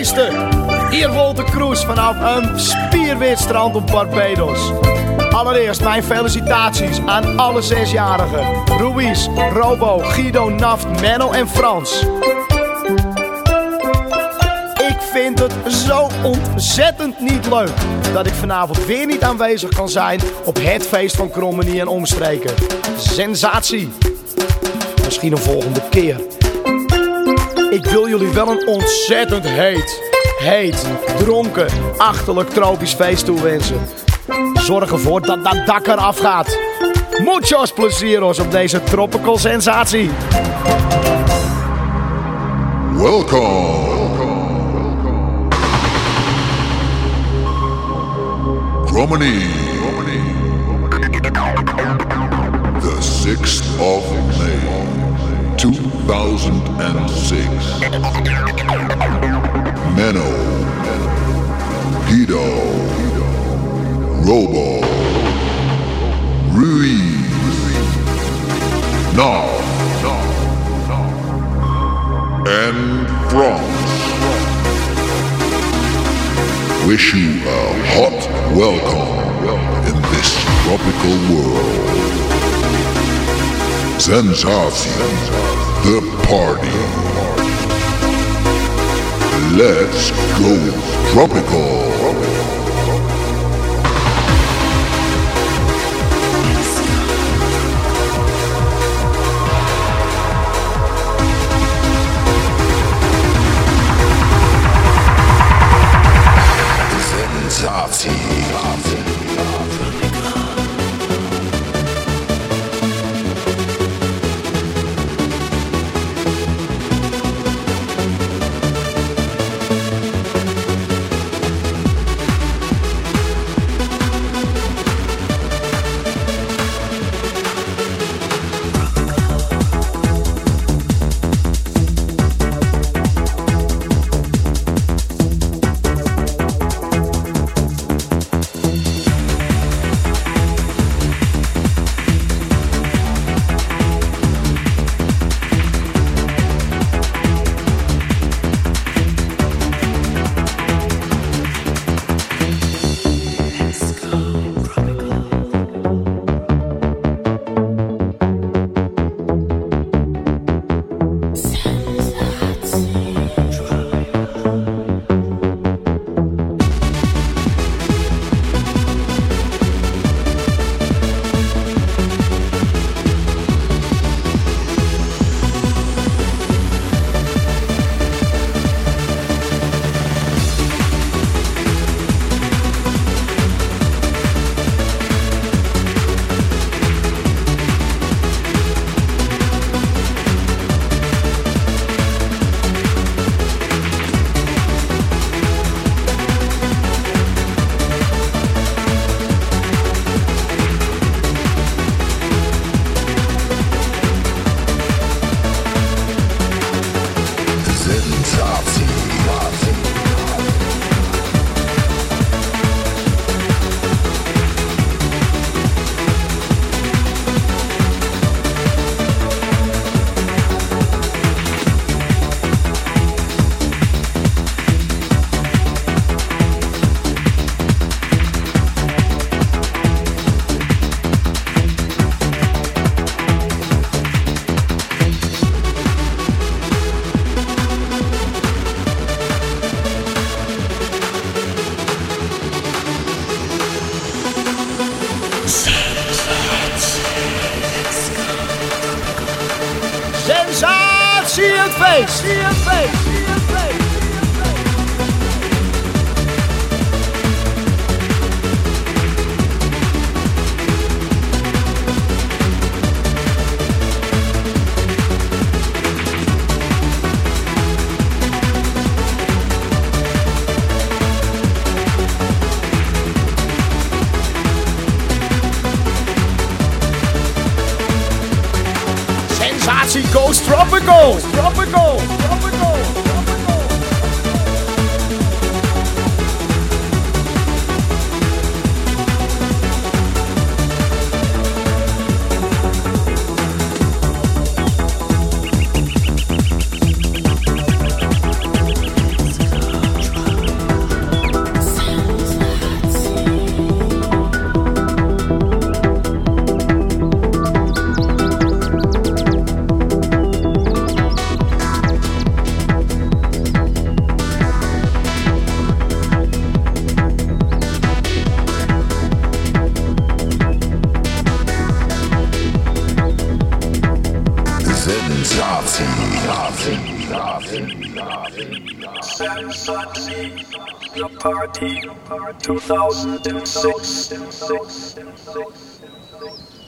feesten. Hier Wolter Kroes vanaf een spierwit strand op Barbados. Allereerst mijn felicitaties aan alle 6-jarigen. Ruiz, Robo, Guido, Naft, Menno en Frans. Ik vind het zo ontzettend niet leuk dat ik vanavond weer niet aanwezig kan zijn op het feest van Krommenie en omstreken. Sensatie. Misschien een volgende keer. Ik wil jullie wel een ontzettend heet, dronken, achterlijk tropisch feest toewensen. Zorg ervoor dat dat dak eraf gaat. Muchos plezieros op deze tropical sensatie. Welcome. Krommenie. The 6th of May, 2006. Menno, Guido, Robo, Ruiz, Nav, and France. Wish you a hot welcome in this tropical world. Sensatie, the party. Let's go tropical. Sensatie het feest! Sensatie goes tropical! Tropical! Tropical! The Party 2006.